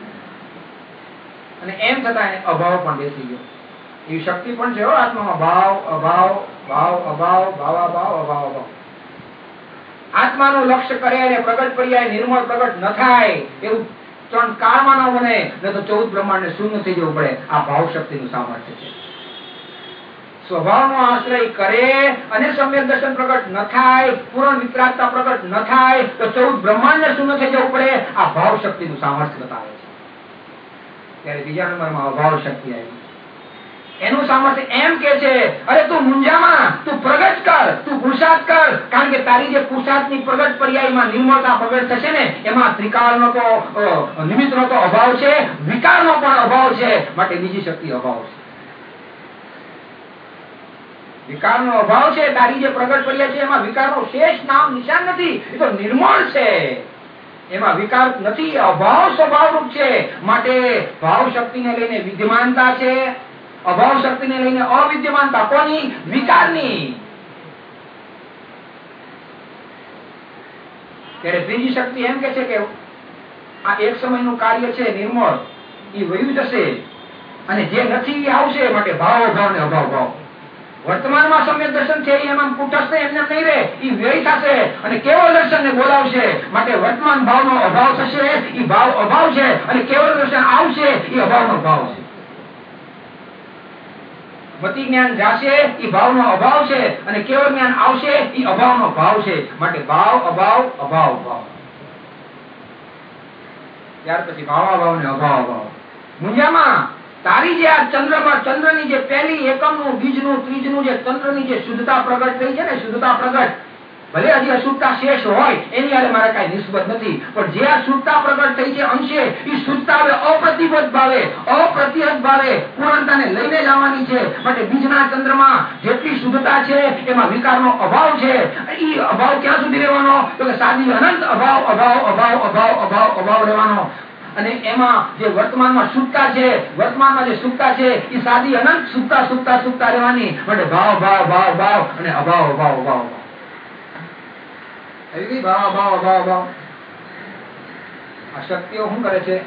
અને એમ છતાં એને અભાવ પણ બેસી ગયો. એવી શક્તિ પણ છે આત્મામાં. ભાવ અભાવ, ભાવ અભાવ, ભાવાભાવ, અભાવ અભાવ. આત્માનું લક્ષ્ય કરે અને પ્રગટ પર્યાય નિર્મળ પ્રગટ ન થાય એવું 3 કાળમાં ન બને, ન તો 14 બ્રહ્માંડ ને શૂન્ય થઈ જવું પડે. આ ભાવ શક્તિનું સામર્થ્ય છે. સ્વભાવનો આશ્રય કરે અને સમ્યક દર્શન પ્રગટ ન થાય, પૂર્ણ વિતરાગતા પ્રગટ ન થાય તો 14 બ્રહ્માંડ ને શૂન્ય થઈ જવું પડે. આ ભાવ શક્તિનું સામર્થ્ય બતાવે છે. ત્યારે બીજા નંબરમાં અભાવ શક્તિ આવી. એનું સામર્થ્ય એમ કે છે, અરે તું મુંજામાં, તું પ્રગટ કર, તું પુરુષાર્થ કર. કારણ કે તારી જે પુરુષાર્થની પ્રગટ પર્યાયમાં નિર્મળતા પ્રગટ થશે ને, એમાં ત્રિકાળનો તો નિમિત્તનો તો અભાવ છે, વિકારનો પણ અભાવ છે. માટે બીજી શક્તિ અભાવ છે, વિકારનો અભાવ છે. તારી જે પ્રગટ પર્યાય છે એમાં વિકારનો શેષ નામ નિશાન નથી. એ તો નિર્મળ છે, એમાં વિકાર નથી, અભાવ સ્વભાવરૂપ છે. માટે ભાવ શક્તિને લઈને વિદ્યમાનતા છે, અભાવ શક્તિને લઈને અવિદ્યમાનતા. કોની? વિકારની. ત્યારે ત્રીજી શક્તિ એમ કે છે કે આ એક સમયનું કાર્ય છે નિર્મળ, એ વયું જશે અને જે નથી એ આવશે. માટે ભાવ અભાવ ને અભાવ ભાવ. વર્તમાનમાં સમ્યક દર્શન છે એમાં કુટસ્થ એમને નહીં રહે, એ વ્યય થશે અને કેવળ દર્શન ને બોલાવશે. માટે વર્તમાન ભાવનો અભાવ થશે, એ ભાવ અભાવ છે, અને કેવળ દર્શન આવશે, એ અભાવનો ભાવ છે. મતિ જ્ઞાન જાશે, એ ભાવનો અભાવ છે, અને કેવળ જ્ઞાન આવશે, એ અભાવનો ભાવ છે. માટે ભાવ અભાવ, અભાવ ભાવ. ત્યાર પછી ભાવાભાવ ને અભાવ અભાવ. મુંજામાં તારી જે આ ચંદ્રની જે પહેલી એકમનું, બીજનું, ત્રીજનું જે ચંદ્રની જે શુદ્ધતા પ્રગટ થઈ છે ને, શુદ્ધતા પ્રગટ, ભલે હજી અશુદ્ધતા શેષ હોય એની હારે મારે કઈ નિસ્બત નથી, પણ જે આ શુદ્ધતા પ્રગટ થઈ છે અંશે, એ શુદ્ધતા હવે અપ્રતિબદ્ધ ભાવે, અપ્રતિહત ભાવે પૂર્ણતાને લઈને જ આવવાની છે. માટે બીજના ચંદ્રમાં જેટલી શુદ્ધતા છે એમાં વિકારનો અભાવ છે. એ અભાવ ક્યાં સુધી રહેવાનો? તો કે સાદી અનંત અભાવ અભાવ અભાવ અભાવ અભાવ અભાવ રહેવાનો. અને એમાં જે વર્તમાનમાં શુદ્ધતા છે, વર્તમાનમાં જે શુદ્ધતા છે એ સાદી અનંત શુદ્ધતા શુદ્ધતા શુદ્ધતા રહેવાની. માટે ભાવ ભાવ ભાવ ભાવ અને અભાવ અભાવ અભાવ ભાવ અભાવ અભાવ અભાવ. આ શક્તિઓ શું કરે છે?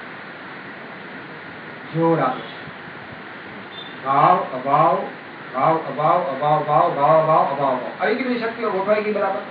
જોર આપે છે. ભાવ અભાવ ભાવ અભાવ અભાવ ભાવ ભાવ અભાવ અભાવ અભાવ આવી ગઈ બધી શક્તિઓ ગોઠવાઈ ગઈ બરાબર.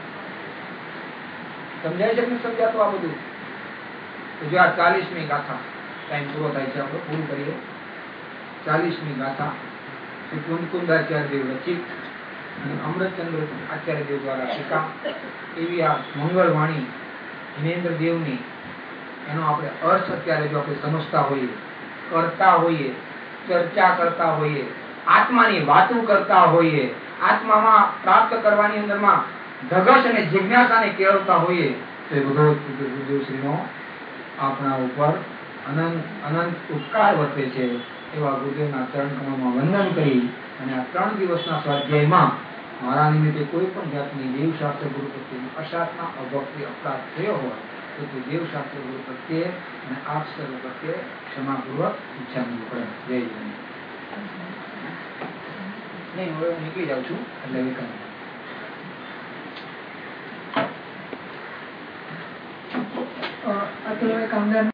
સમજાય છે કે સમજાતું આ બધું? જો આ 40મી ગાથા, ટાઈમ પૂરો થાય છે, આપણે પૂરું કરીએ. 40મી ગાથા શ્રી કુંદકુંદાચાર્ય દેવ રચિત અને અમૃતચંદ્ર આચાર્ય દેવ દ્વારા ટીકા. એવી આ મંગળ વાણી જિનેન્દ્ર દેવની, એનો આપણે અર્થ અત્યારે જો આપણે સમજતા હોઈએ, કરતા હોઈએ, ચર્ચા કરતા હોઈએ, આત્માની વાતો કરતા હોઈએ, આત્મામાં પ્રાપ્ત કરવાની અંદરમાં ધગશ અને જિજ્ઞાસાને કેળવતા હોઈએ, તો એ બધો ગુરુદેવશ્રીનો આપણા ઉપર અનંત અનંત ઉપકાર વર્તે છે. એવા ગુરુદેવના ચરણ કમળમાં વંદન કરી અને આ 3 દિવસના સ્વાધ્યાયમાં મારા નિમિત્તે કોઈ પણ જાતની દેવશાસ્ત્ર ગુરુ પ્રત્યેની અસાધના, અભક્તિ, અપરાધ થયો હોય તો તે દેવશાસ્ત્ર ગુરુ પ્રત્યે અને આપ સર્વ પ્રત્યે ક્ષમાપૂર્વક ઈચ્છાનું પ્રણય. જય જય. નહીં, હવે હું નીકળી જાઉં છું એટલે વિક્રમ. અત્યારે કામદાર